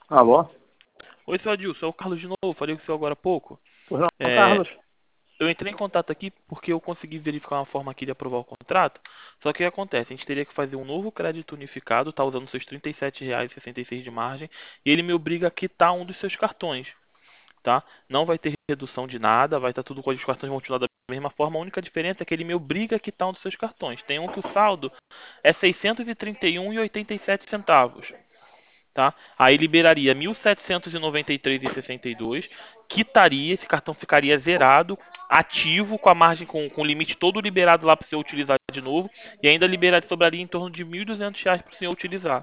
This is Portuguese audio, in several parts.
Alô? Oi, seu Adilson, é o Carlos de novo, falei com o senhor agora há pouco. Pois não, É, Carlos? eu entrei em contato aqui porque eu consegui verificar uma forma aqui de aprovar o contrato, só que o que acontece? A gente teria que fazer um novo crédito unificado, tá usando seus R$ 37,66 de margem, e ele me obriga a quitar um dos seus cartões, tá? Não vai ter redução de nada, vai estar tudo com os cartões vão continuar da mesma forma, a única diferença é que ele me obriga a quitar um dos seus cartões. Tem um que o saldo é R$ 631,87. Tá? Aí liberaria 1.793,62, quitaria, esse cartão ficaria zerado, ativo, com a margem, com o limite todo liberado lá para o senhor utilizar de novo, e ainda liberaria, sobraria em torno de R$ 1.200 para o senhor utilizar,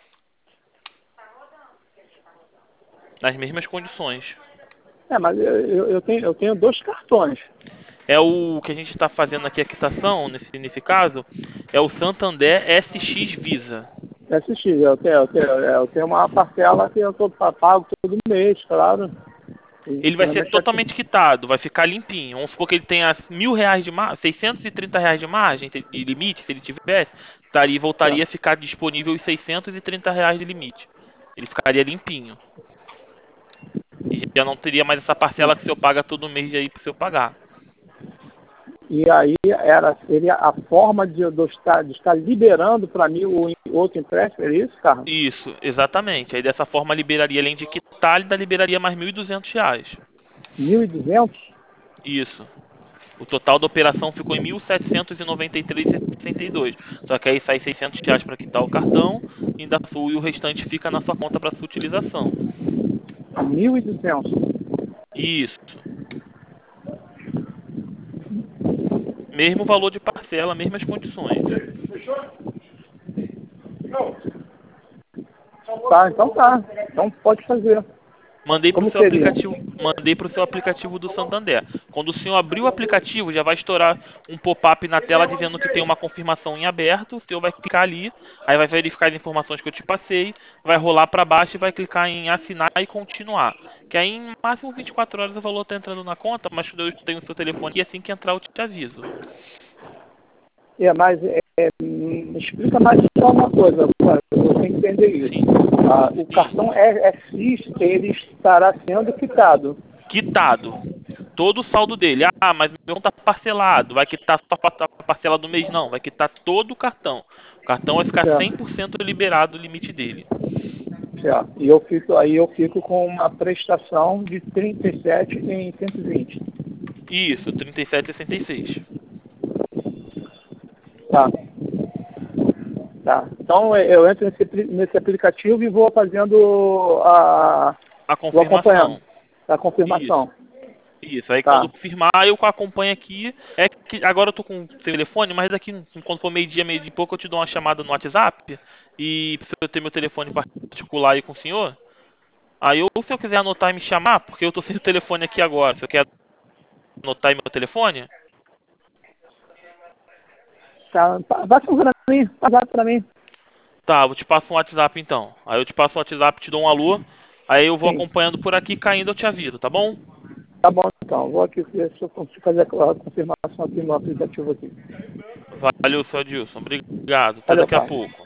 nas mesmas condições. Mas eu tenho dois cartões. É o que a gente está fazendo aqui, a quitação, nesse caso, é o Santander SX Visa. SX, eu tenho uma parcela que eu pago todo mês, claro. E, Ele vai ser geralmente aqui. totalmente quitado, vai ficar limpinho. Vamos supor que ele tenha R$ 1.000 de margem, R$ 630 de margem de limite, se ele tivesse, voltaria a Certo. ficar disponível os R$ 630 de limite. Ele ficaria limpinho. E já não teria mais essa parcela que o senhor paga todo mês aí para o senhor pagar. E aí seria a forma de estar liberando para mim o outro empréstimo, é isso, Carlos? Isso, exatamente. Aí dessa forma liberaria, além de quitar, ele ainda liberaria mais R$ 1.200. 1.200? Isso. O total da operação ficou em 1.793,62. Só que aí sai R$ 600 para quitar o cartão e o restante fica na sua conta para sua utilização. 1.200. Isso. Mesmo valor de parcela, mesmas condições. Tá, então tá. Então pode fazer. Como seria? Mandei para o seu aplicativo do Santander. Quando o senhor abrir o aplicativo, já vai estourar um pop-up na tela dizendo que tem uma confirmação em aberto. O senhor vai clicar ali, aí vai verificar as informações que eu te passei, vai rolar para baixo e vai clicar em assinar e continuar. Que aí em máximo 24 horas o valor está entrando na conta, mas eu tenho o seu telefone e assim que entrar eu te aviso. Mas me explica mais só uma coisa, eu tenho que entender isso. Sim, O sim. cartão SX, ele estará sendo quitado. Quitado. Todo o saldo dele. Ah, mas meu cartão está parcelado. Vai quitar só a parcela do mês? Não, vai quitar todo o cartão. O cartão vai ficar Certo, 100% liberado o limite dele. certo. E eu fico com uma prestação de 37 em 120. Isso, 37,66. Tá, tá. Então eu entro nesse aplicativo e vou fazendo A vou acompanhando confirmação. a Isso. confirmação. Isso. Aí quando Tá, confirmar, eu acompanho aqui. É que agora eu tô com o seu telefone, mas daqui quando for meio dia e pouco, eu te dou uma chamada no WhatsApp. E se eu ter meu telefone particular aí com o senhor, aí ou se eu quiser anotar e me chamar, porque eu tô sem o telefone aqui agora. Se eu quero anotar aí meu telefone, tá. Vai para mim. tá, eu te passo um WhatsApp então. Aí eu te passo um WhatsApp, te dou um alô. Aí eu vou Sim. acompanhando por aqui, caindo eu te aviso, tá bom? Tá bom, então. Vou aqui ver se eu consigo fazer a confirmação aqui no aplicativo aqui. Valeu, seu Adilson. Obrigado. Até Valeu, daqui a pai. pouco.